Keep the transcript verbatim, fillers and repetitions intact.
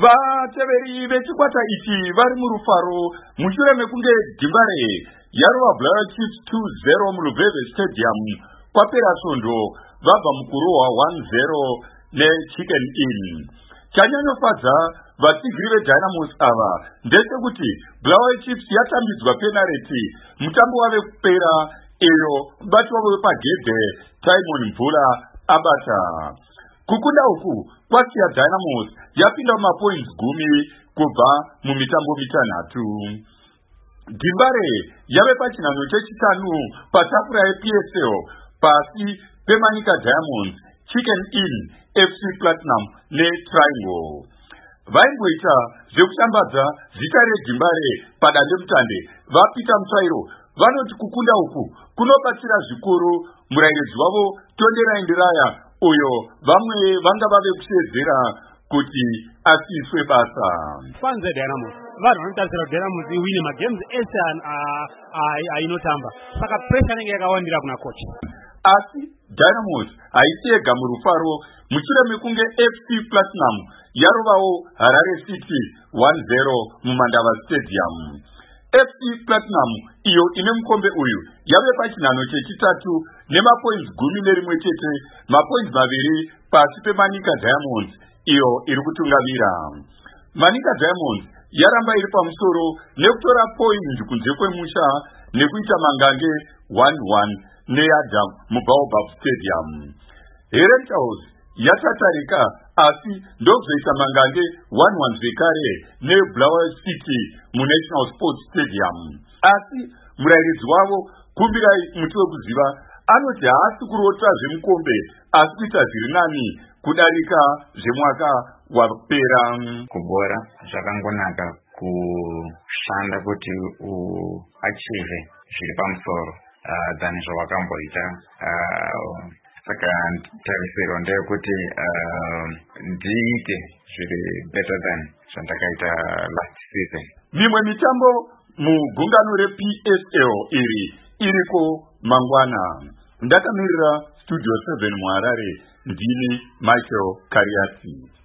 vateveri vechikwata ichi vari murufaro mushure mekunge Dimbare yarova Blair Chiefs two zero muLubeve Stadium kwapera svondo vabva mukurohwa one zero neChicken Inn. Chanyanyofadza vatsigiri veDynamos ava ndechekuti Blair Chiefs yatambidzwa penalty mutambo wave kupera iyo mubati wavo wepagedhe Simon Mvula abata. Kukunda uku kwasiya Dynamos yapinda mumapoints gumi kubva mumitambo mitanhatu. Dimbare yave pachinhanho chechitanu patafura yeP S L pasi peManyika Diamonds, Chicken Inn, F C Platinum neTriangle. Vaingoita zvekushambadza zita reDimbare padandemutande vapita mutsvairo vanoti kukunda uku kunobatsira zvikuru murairidzi wavo Tonderai Ndiraya uyo vamwe vanga vave kushedzera kuti asiswe basa. Fans veDynamos vanhu vanotarisira kuti Dynamos iwine magames ese ainotamba saka pressure inenge yakawandira kuna coach. Asi Dynamos haisi yega murufaro mushure mekunge F C Platinum yarovawo Harare City one zero muMandava Stadium. F C Platinum iyo ine mukombe uyu yave pachinhanho chechitatu nemapoints gumi nerimwe chete, mapoints maviri pasi peManyika Diamonds iyo iri kutungamira. Manyika Diamonds yaramba iri pamusoro nekutora point kunze kwemusha nekuita mangange one one neYadam muBaobab Stadium. Herentals yatatarika asi ndokuzoita mangange one one zvekare neBlair City muNational Sports Stadium. Asi murairidzi wavo Kumbirai Muti Wekuziva anoti haasi kurota zvemukombe asi kuita zviri nani kudarika zvemwaka wapera. Kubora zvakangonaka kushanda kuti uachieve zviri pamusoro uh, than zvawakamboita uh, saka tarisiro ndeyekuti uh, ndiite zviri better than zvandakaita last season. Mimwe mitambo mugungano reP S L iri iriko mangwana. Ndakamirira Studio seven muHarare ndini Michael Kariati.